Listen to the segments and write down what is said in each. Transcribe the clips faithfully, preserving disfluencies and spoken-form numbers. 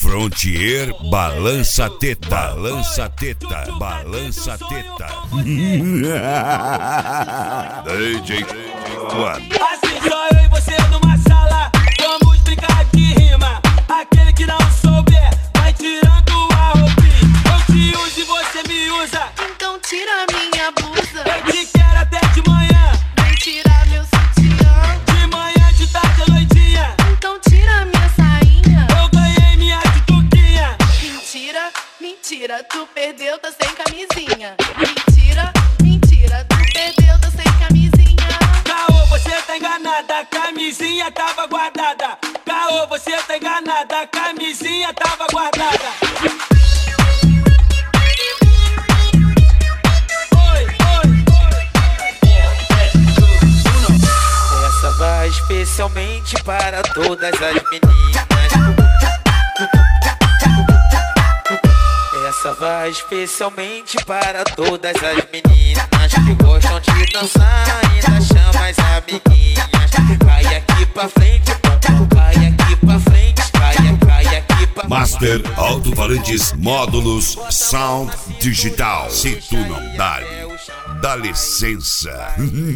Frontier balança teta, balança teta, balança teta. D J One. Assim só eu e você numa sala, vamos brincar de rima. Aquele que não souber, vai tirando a roupinha. Eu te uso e você me usa, então tira minha blusa. eu te quero até de manhã, Vem tirar meu sutiã. de manhã, de tarde, à noitinha. Então tira minha sainha. Eu ganhei minha tituquinha. Mentira, mentira, tu perdeu, tá sem camisinha. Mentira, mentira, tu perdeu, tá sem camisinha. Caô, você tá enganada, a camisinha tava guardada. Caô, você tá enganada, a camisinha tava guardada. Oi, oi, oi. Essa vai especialmente para todas as meninas. Essa vai especialmente para todas as meninas que gostam de dançar e ainda chamam as amiguinhas. Vai aqui pra frente, vai aqui pra frente, vai, vai aqui pra frente. Master Alto-Falantes Módulos Sound Digital. Se tu não dá, dá licença.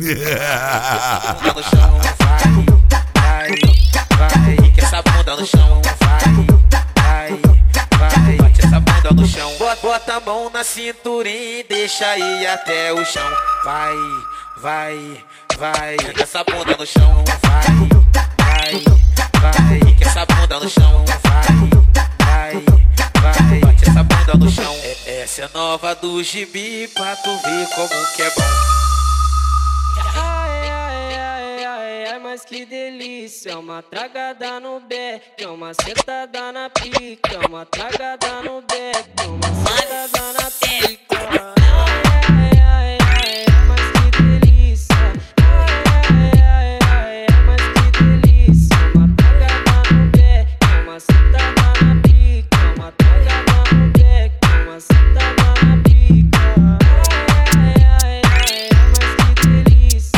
No chão, vai, vai, vai, que essa bunda no chão, vai, vai, vai, bate essa bunda no chão. Bota, bota a mão na cinturinha e deixa ir até o chão. Vai, vai, vai, que essa bunda no chão, vai, vai, vai, que essa bunda no chão, vai, vai, vai, bate essa bunda no chão. É, essa é nova do gibi pra tu ver como que é bom. Ai, ai, ai, ai, ai, mas que delícia. É uma tragada no beck, é uma sentada na pica. É uma tragada no beck, é uma sentada na pica. Ai, ai, ai, ai, mas que delícia. Ai, ai, ai, ai, mas que delícia. É uma tragada no beck, é uma sentada na pica. É uma tragada no beck, é uma sentada na pica. Ai, ai, ai, ai, mas que delícia.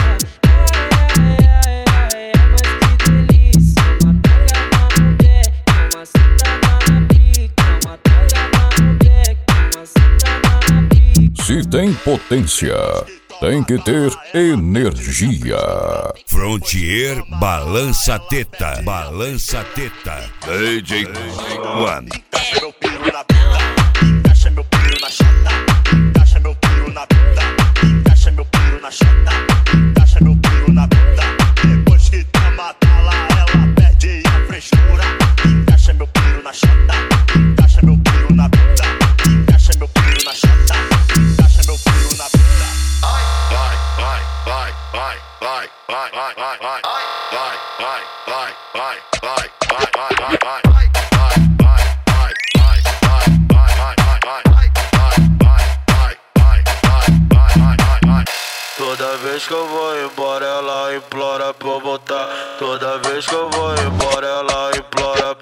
Se tem potência, tem que ter energia. Frontier balança teta, balança teta. D J One. Encaixa meu piro na bunda, encaixa meu piro na chata, encaixa meu piro na bunda, encaixa meu piro na chata, encaixa meu piro na bunda. Depois que toma tala, ela perde a frescura. Encaixa meu piro na chata, encaixa meu piro na bunda, encaixa meu piro na chata, encaixa meu piro na bunda. Vai, vai, vai, vai, vai, vai, vai, vai, vai, vai, vai, vai, vai, vai, vai, vai, vai, vai. Toda vez que eu vou embora ela implora pra eu voltar. Toda vez que eu vou embora ela implora